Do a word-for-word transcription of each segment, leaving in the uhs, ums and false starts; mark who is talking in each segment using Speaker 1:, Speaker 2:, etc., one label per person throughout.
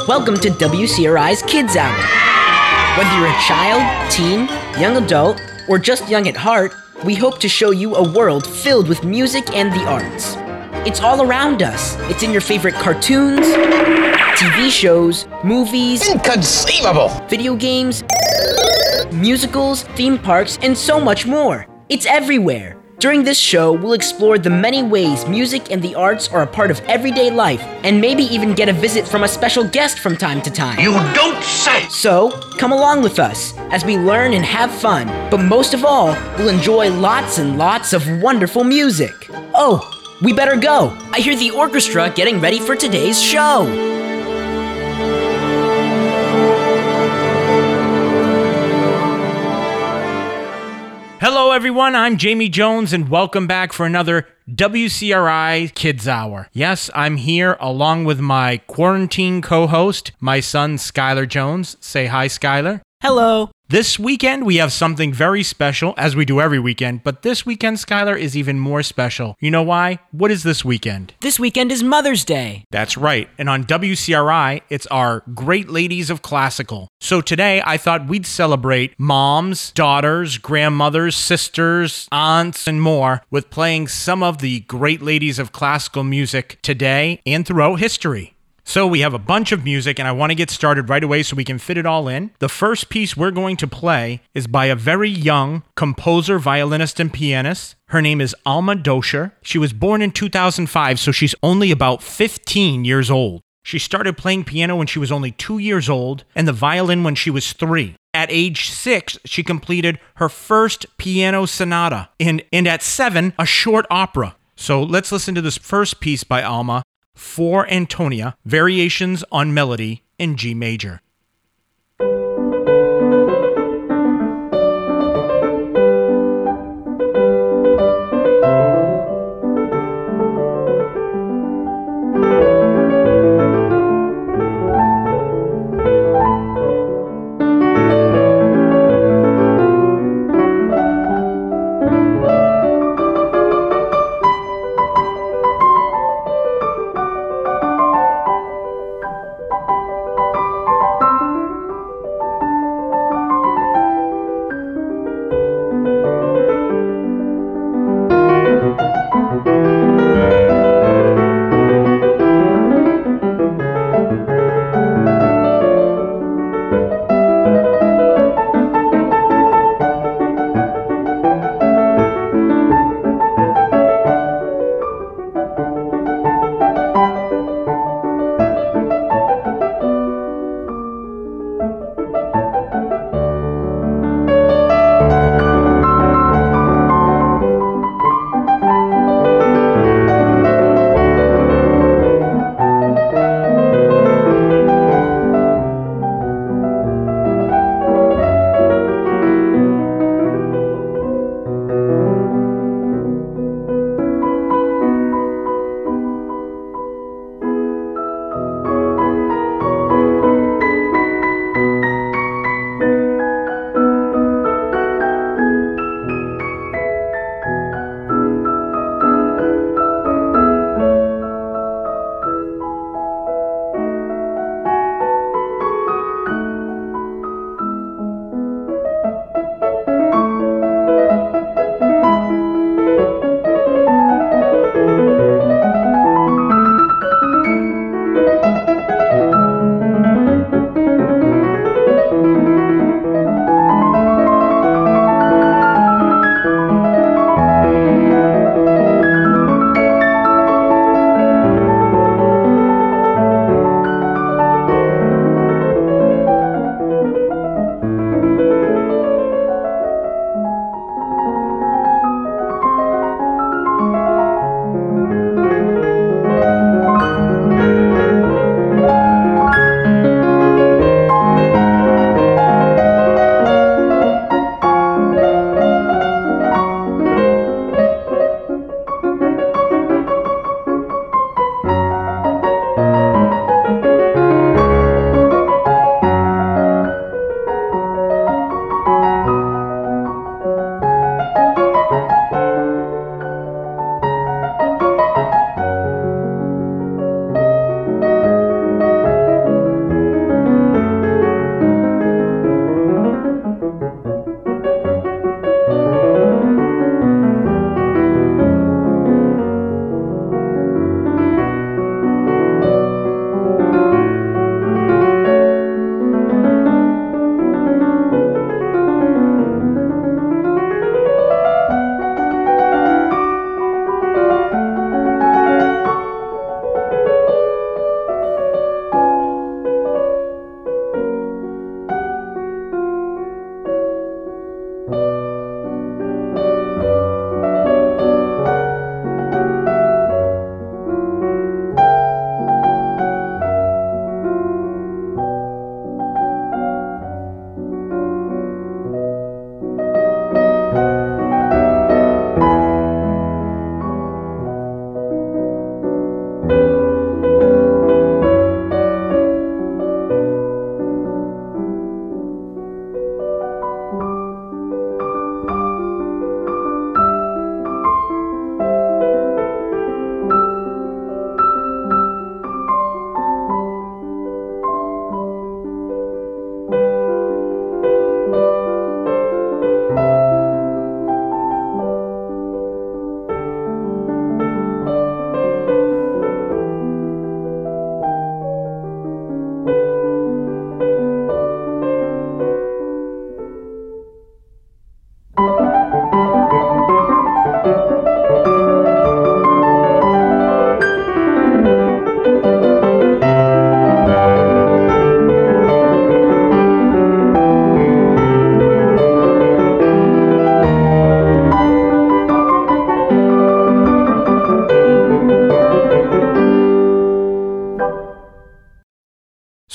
Speaker 1: Welcome to W C R I's Kids Hour. Whether you're a child, teen, young adult, or just young at heart, we hope to show you a world filled with music and the arts. It's all around us. It's in your favorite cartoons, T V shows, movies,
Speaker 2: inconceivable,
Speaker 1: video games, musicals, theme parks, and so much more. It's everywhere. During this show, we'll explore the many ways music and the arts are a part of everyday life, and maybe even get a visit from a special guest from time to time.
Speaker 2: You don't say!
Speaker 1: So, come along with us as we learn and have fun, but most of all, we'll enjoy lots and lots of wonderful music. Oh, we better go. I hear the orchestra getting ready for today's show.
Speaker 3: Hello everyone, I'm Jamie Jones and welcome back for another W C R I Kids Hour. Yes, I'm here along with my quarantine co-host, my son Skylar Jones. Say hi, Skylar.
Speaker 1: Hello.
Speaker 3: This weekend we have something very special, as we do every weekend, but this weekend, Skylar, is even more special. You know why? What is this weekend?
Speaker 1: This weekend is Mother's Day.
Speaker 3: That's right, and on W C R I, it's our Great Ladies of Classical. So today, I thought we'd celebrate moms, daughters, grandmothers, sisters, aunts, and more with playing some of the great ladies of classical music today and throughout history. So we have a bunch of music, and I want to get started right away so we can fit it all in. The first piece we're going to play is by a very young composer, violinist, and pianist. Her name is Alma Doscher. She was born in two thousand five, so she's only about fifteen years old. She started playing piano when she was only two years old, and the violin when she was three. At age six, she completed her first piano sonata, and, and at seven, a short opera. So let's listen to this first piece by Alma, For Antonia, Variations on Melody in G major.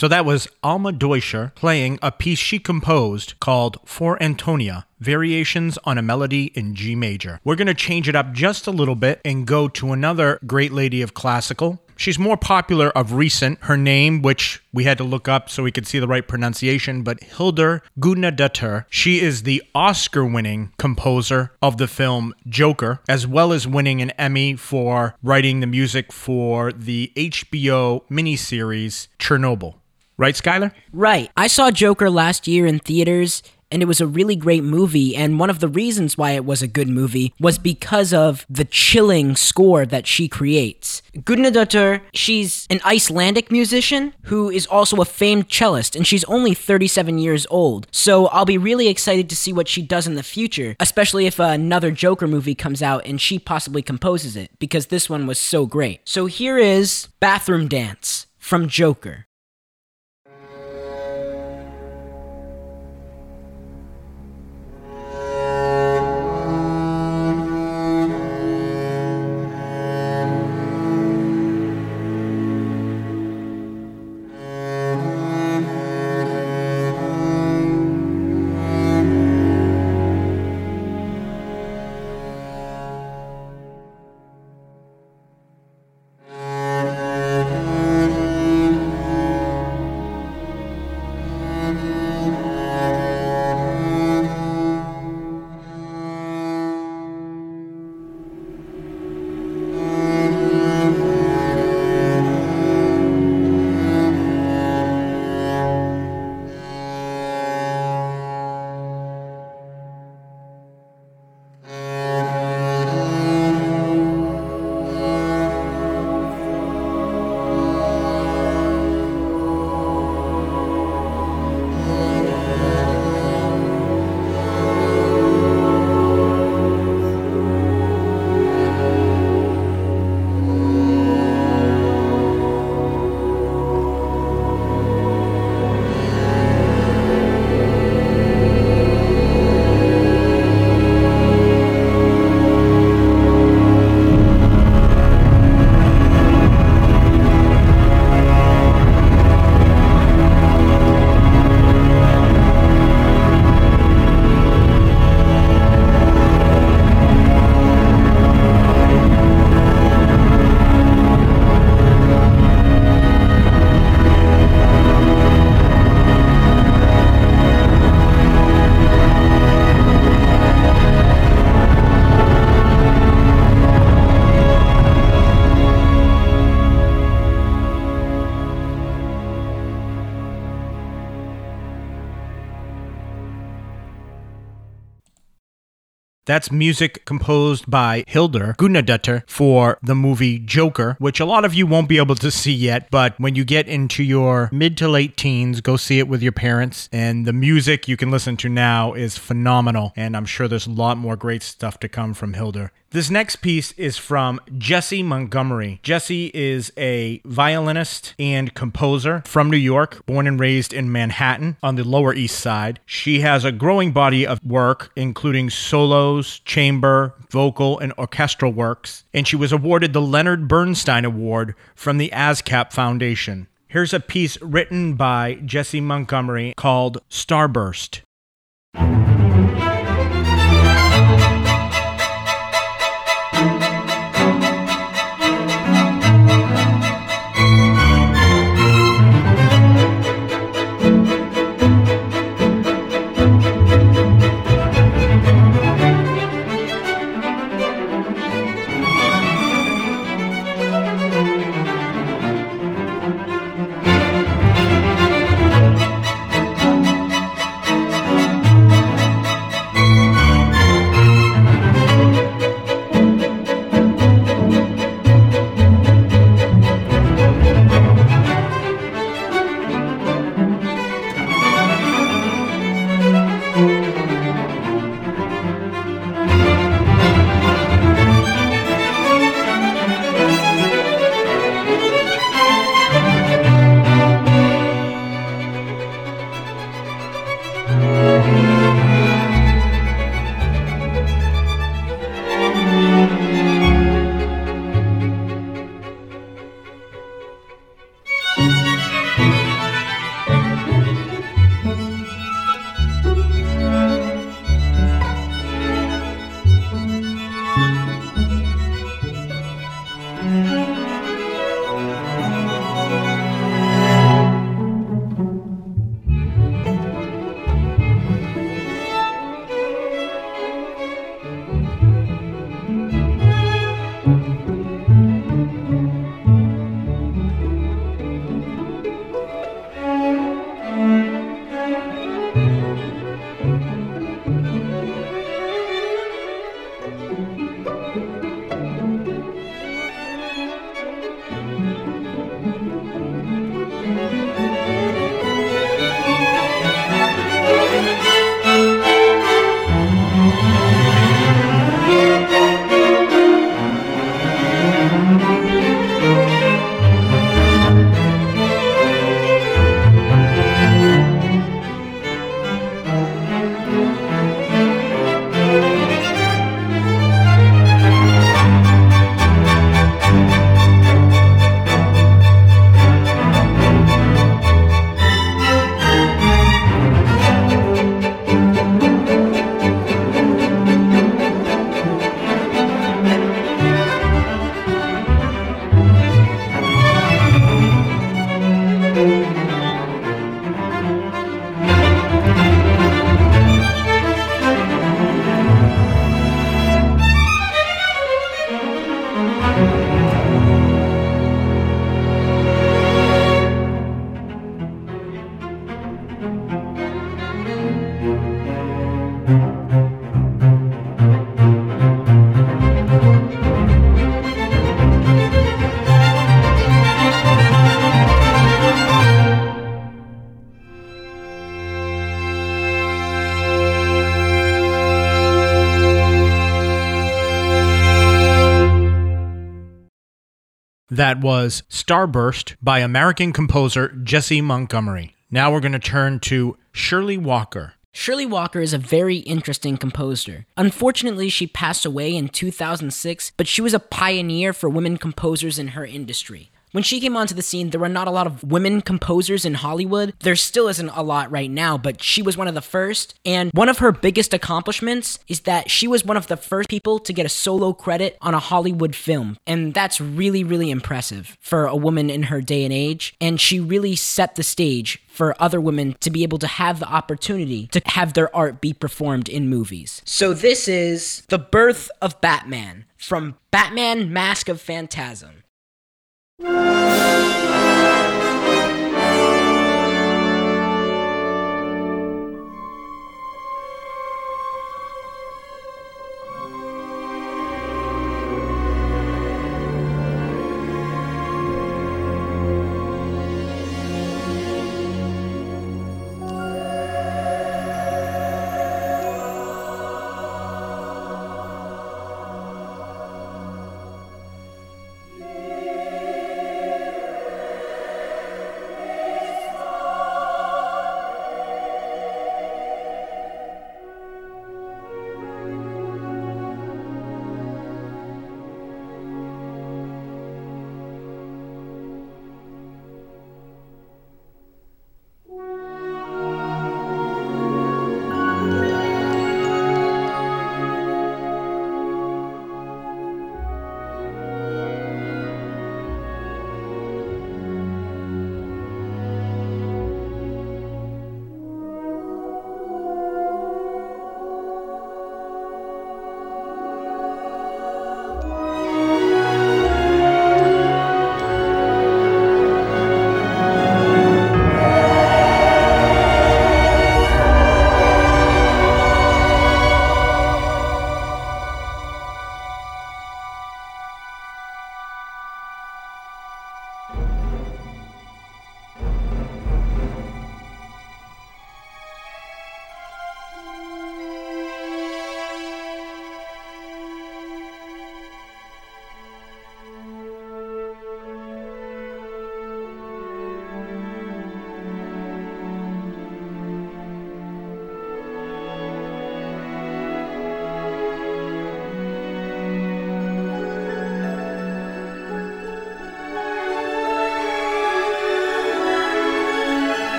Speaker 3: So that was Alma Deutscher playing a piece she composed called For Antonia, Variations on a Melody in G Major. We're going to change it up just a little bit and go to another great lady of classical. She's more popular of recent. Her name, which we had to look up so we could see the right pronunciation, but Hildur Guðnadóttir. She is the Oscar-winning composer of the film Joker, as well as winning an Emmy for writing the music for the H B O miniseries Chernobyl. Right, Skylar?
Speaker 1: Right. I saw Joker last year in theaters, and it was a really great movie, and one of the reasons why it was a good movie was because of the chilling score that she creates. Guðnadóttir, she's an Icelandic musician who is also a famed cellist, and she's only thirty-seven years old. So I'll be really excited to see what she does in the future, especially if another Joker movie comes out and she possibly composes it, because this one was so great. So here is Bathroom Dance from Joker.
Speaker 3: That's music composed by Hildur Guðnadóttir for the movie Joker, which a lot of you won't be able to see yet, but when you get into your mid to late teens, go see it with your parents. And the music you can listen to now is phenomenal, and I'm sure there's a lot more great stuff to come from Hildur. This next piece is from Jessie Montgomery. Jessie is a violinist and composer from New York, born and raised in Manhattan on the Lower East Side. She has a growing body of work, including solos, chamber, vocal, and orchestral works, and she was awarded the Leonard Bernstein Award from the ASCAP Foundation. Here's a piece written by Jessie Montgomery called Starburst. That was Starburst by American composer Jessie Montgomery. Now we're going to turn to Shirley Walker.
Speaker 1: Shirley Walker is a very interesting composer. Unfortunately, she passed away in two thousand six, but she was a pioneer for women composers in her industry. When she came onto the scene, there were not a lot of women composers in Hollywood. There still isn't a lot right now, but she was one of the first. And one of her biggest accomplishments is that she was one of the first people to get a solo credit on a Hollywood film. And that's really, really impressive for a woman in her day and age. And she really set the stage for other women to be able to have the opportunity to have their art be performed in movies. So this is The Birth of Batman from Batman: Mask of Phantasm.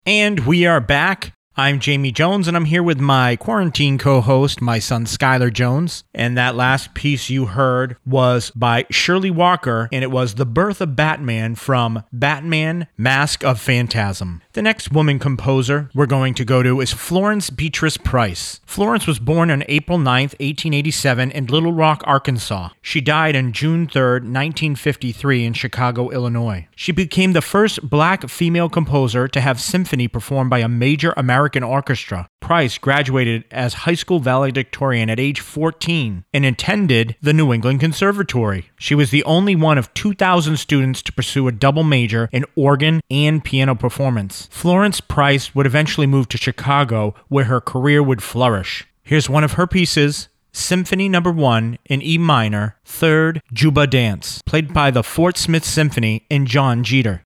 Speaker 3: And we are back. I'm Jamie Jones, and I'm here with my quarantine co-host, my son Skylar Jones. And that last piece you heard was by Shirley Walker, and it was The Birth of Batman from Batman, Mask of Phantasm. The next woman composer we're going to go to is Florence Beatrice Price. Florence was born on April ninth, eighteen eighty-seven in Little Rock, Arkansas. She died on June third, nineteen fifty-three in Chicago, Illinois. She became the first black female composer to have symphony performed by a major American orchestra. Price graduated as high school valedictorian at age fourteen and attended the New England Conservatory. She was the only one of two thousand students to pursue a double major in organ and piano performance. Florence Price would eventually move to Chicago, where her career would flourish. Here's one of her pieces, Symphony Number One in E minor, Third Juba Dance, played by the Fort Smith Symphony and John Jeter.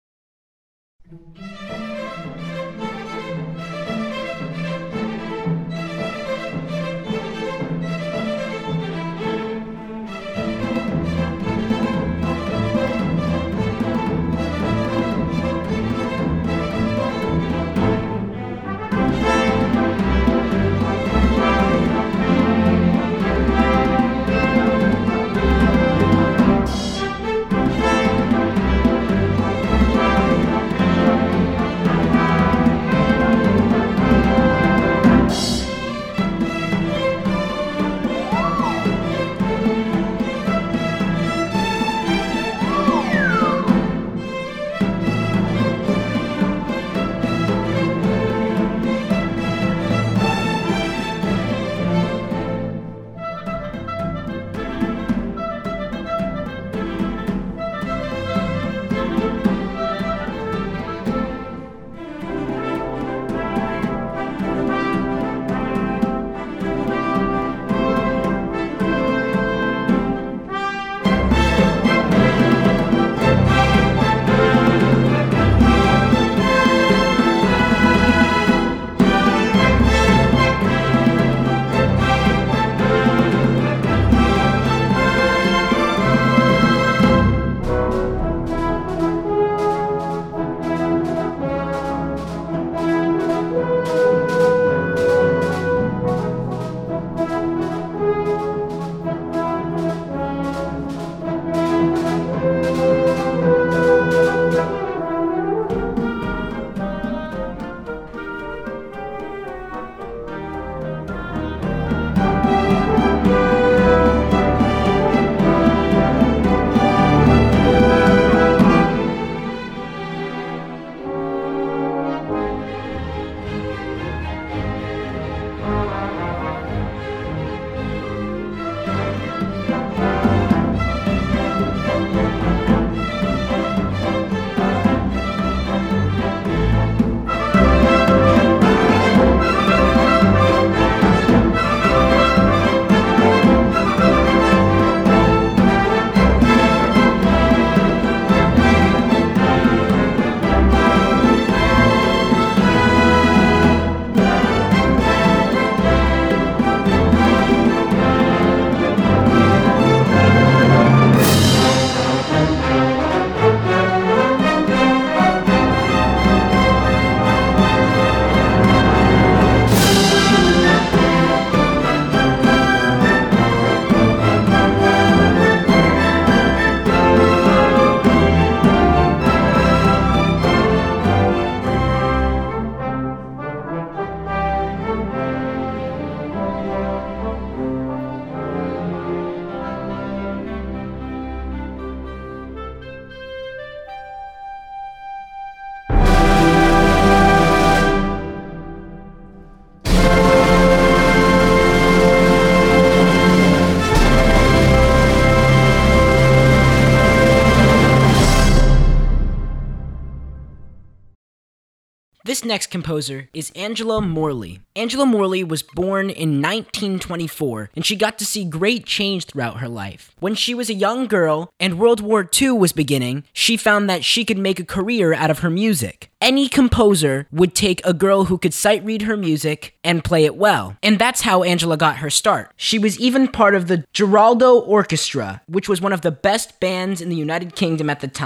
Speaker 1: This next composer is Angela Morley. Angela Morley was born in nineteen twenty-four, and she got to see great change throughout her life. When she was a young girl and World War Two was beginning, she found that she could make a career out of her music. Any composer would take a girl who could sight read her music and play it well. And that's how Angela got her start. She was even part of the Giraldo Orchestra, which was one of the best bands in the United Kingdom at the time.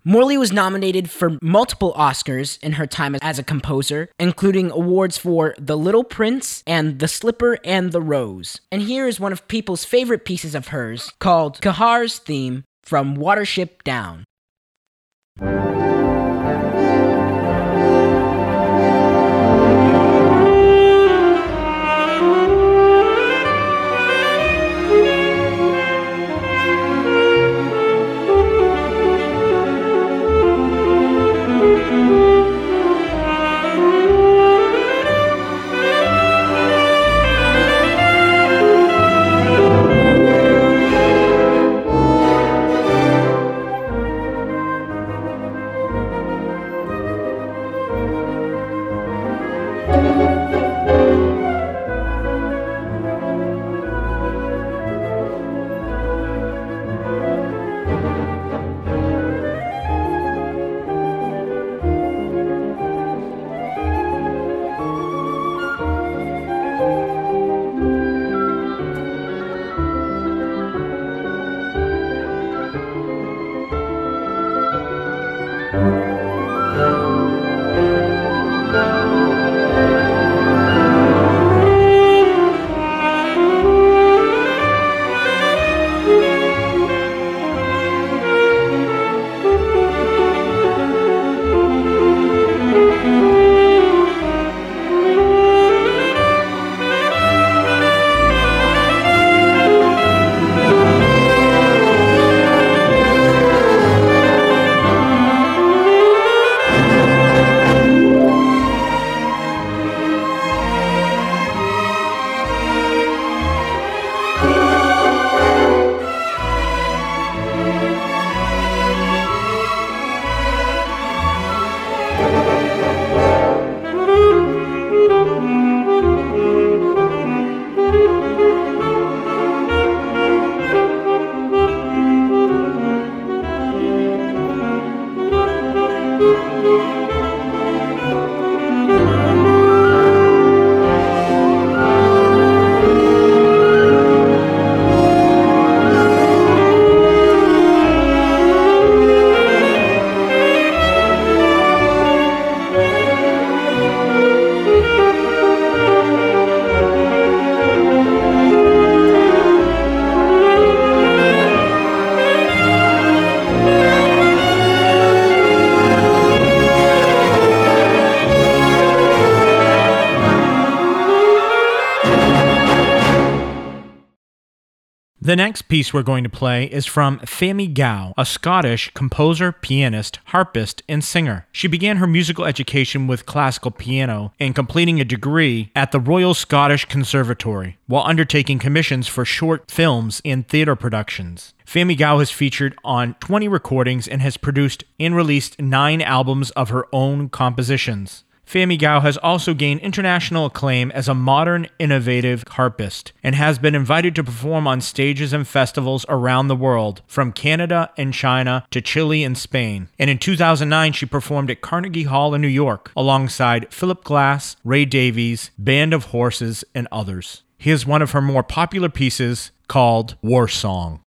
Speaker 1: Morley was nominated for multiple Oscars in her time as a composer, including awards for The Little Prince and The Slipper and the Rose. And here is one of people's favorite pieces of hers, called Kahar's Theme from Watership Down.
Speaker 3: The next piece we're going to play is from Femi Gow, a Scottish composer, pianist, harpist, and singer. She began her musical education with classical piano and completing a degree at the Royal Scottish Conservatory, while undertaking commissions for short films and theater productions. Femi Gow has featured on twenty recordings and has produced and released nine albums of her own compositions. Femi Gow has also gained international acclaim as a modern, innovative harpist and has been invited to perform on stages and festivals around the world, from Canada and China to Chile and Spain. And in two thousand nine, she performed at Carnegie Hall in New York alongside Philip Glass, Ray Davies, Band of Horses, and others. Here's one of her more popular pieces called War Song.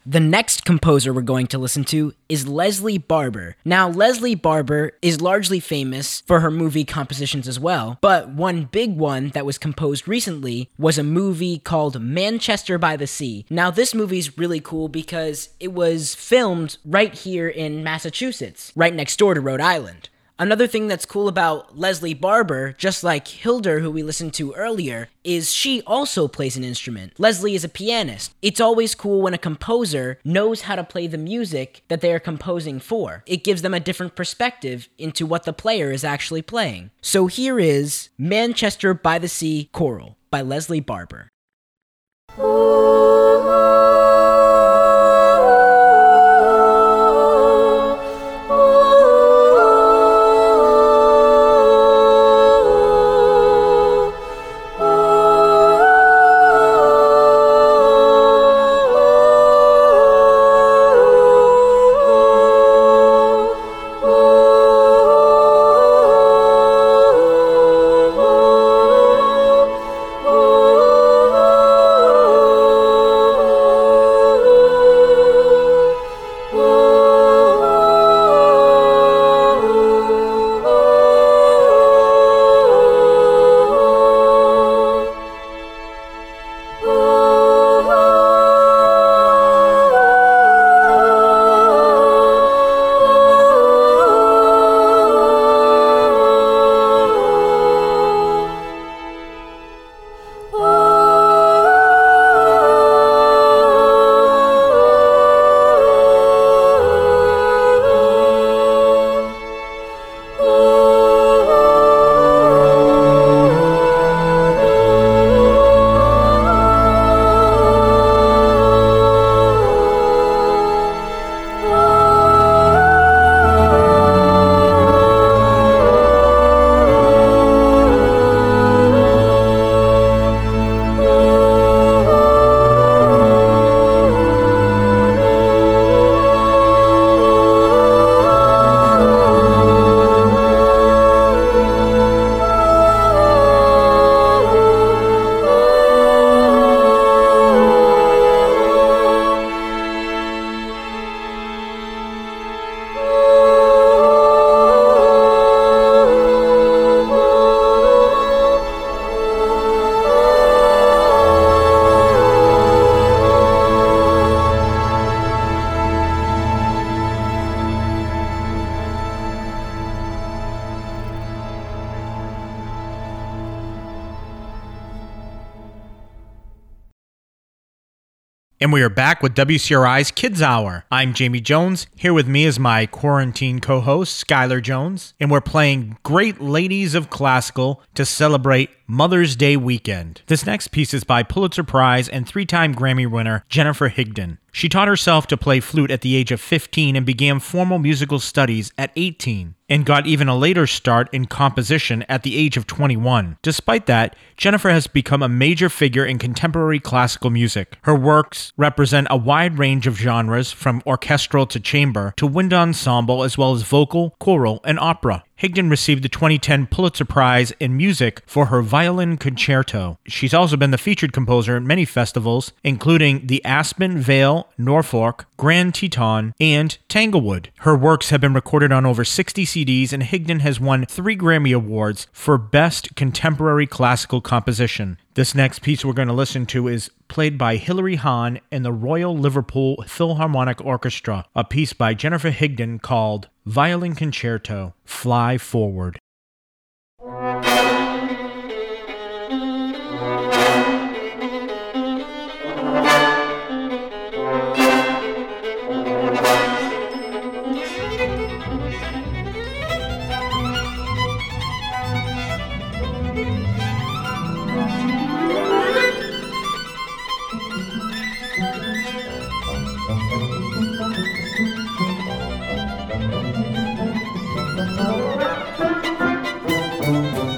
Speaker 1: The next composer we're going to listen to is Leslie Barber. Now, Leslie Barber is largely famous for her movie compositions as well, but one big one that was composed recently was a movie called Manchester by the Sea. Now, this movie's really cool because it was filmed right here in Massachusetts, right next door to Rhode Island. Another thing that's cool about Leslie Barber, just like Hildur, who we listened to earlier, is she also plays an instrument. Leslie is a pianist. It's always cool when a composer knows how to play the music that they are composing for. It gives them a different perspective into what the player is actually playing. So here is Manchester by the Sea Choral by Leslie Barber.
Speaker 3: And we are back with W C R I's Kids Hour. I'm Jamie Jones. Here with me is my quarantine co-host, Skylar Jones. And we're playing Great Ladies of Classical to celebrate Mother's Day weekend. This next piece is by Pulitzer Prize and three-time Grammy winner Jennifer Higdon. She taught herself to play flute at the age of fifteen and began formal musical studies at eighteen, and got even a later start in composition at the age of twenty-one. Despite that, Jennifer has become a major figure in contemporary classical music. Her works represent a wide range of genres, from orchestral to chamber to wind ensemble, as well as vocal, choral, and opera. Higdon received the twenty ten Pulitzer Prize in Music for her violin concerto. She's also been the featured composer at many festivals, including the Aspen, Vale, Norfolk, Grand Teton, and Tanglewood. Her works have been recorded on over sixty C Ds, and Higdon has won three Grammy Awards for Best Contemporary Classical Composition. This next piece we're going to listen to is played by Hilary Hahn and the Royal Liverpool Philharmonic Orchestra, a piece by Jennifer Higdon called Violin Concerto, Fly Forward.
Speaker 4: Thank you.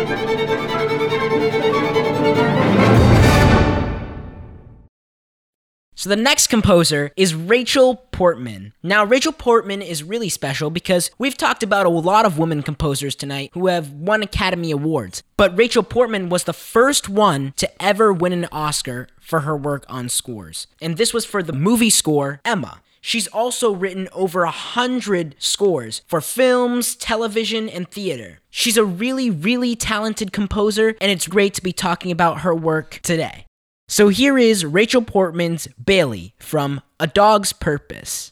Speaker 1: So the next composer is Rachel Portman. Now, Rachel Portman is really special because we've talked about a lot of women composers tonight who have won Academy Awards. But Rachel Portman was the first one to ever win an Oscar for her work on scores. And this was for the movie score, Emma. She's also written over a hundred scores for films, television, and theater. She's a really, really talented composer, and it's great to be talking about her work today. So here is Rachel Portman's Bailey from A Dog's Purpose.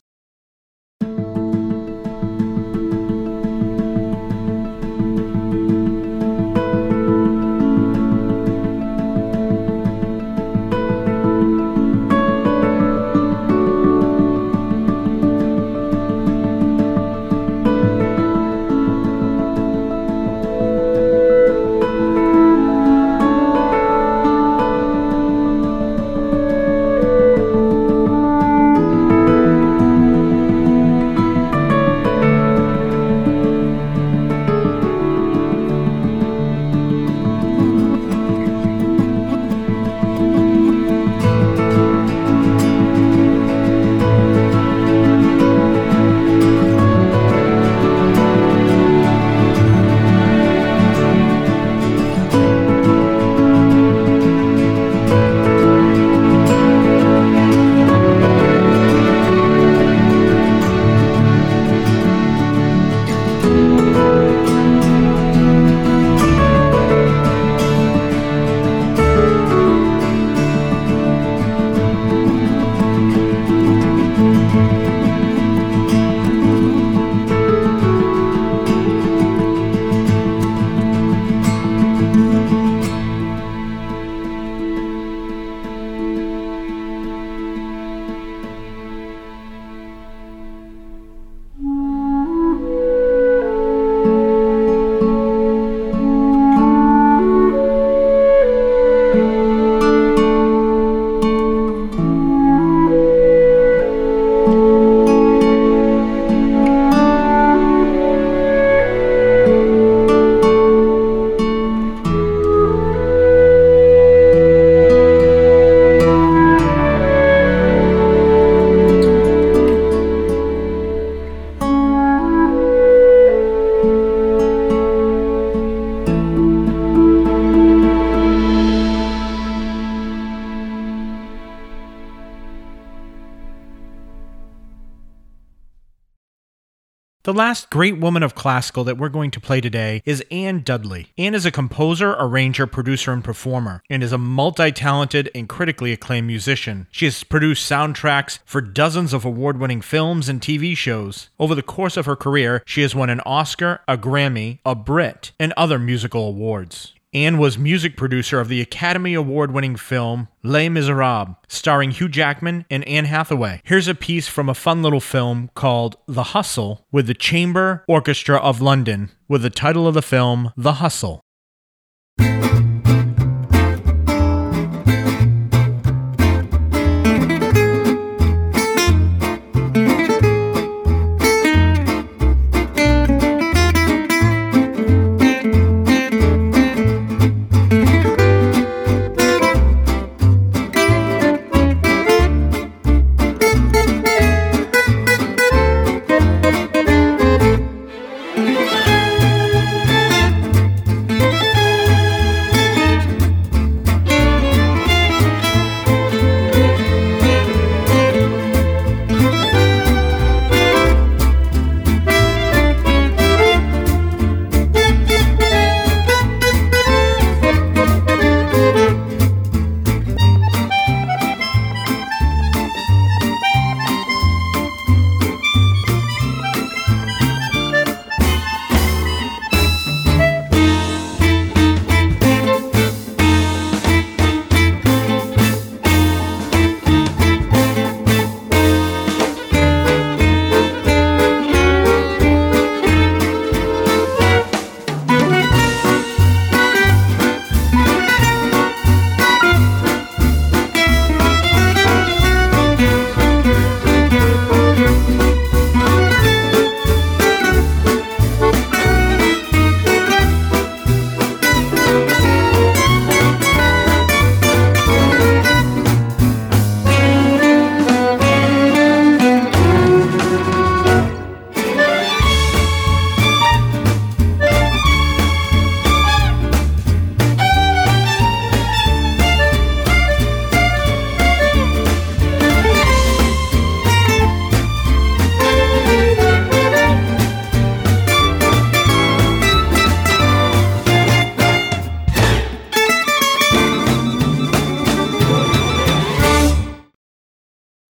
Speaker 3: The last great woman of classical that we're going to play today is Anne Dudley. Anne is a composer, arranger, producer, and performer, and is a multi-talented and critically acclaimed musician. She has produced soundtracks for dozens of award-winning films and T V shows. Over the course of her career, she has won an Oscar, a Grammy, a Brit, and other musical awards. Anne was music producer of the Academy Award-winning film Les Miserables, starring Hugh Jackman and Anne Hathaway. Here's a piece from a fun little film called The Hustle with the Chamber Orchestra of London, with the title of the film, The Hustle.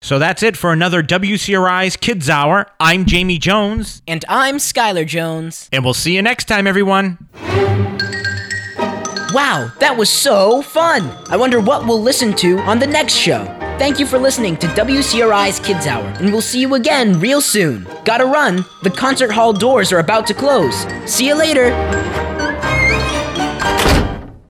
Speaker 3: So that's it for another W C R I's Kids Hour. I'm Jamie Jones.
Speaker 1: And I'm Skylar Jones.
Speaker 3: And we'll see you next time, everyone.
Speaker 1: Wow, that was so fun! I wonder what we'll listen to on the next show. Thank you for listening to W C R I's Kids Hour, and we'll see you again real soon. Gotta run, the concert hall doors are about to close. See you later!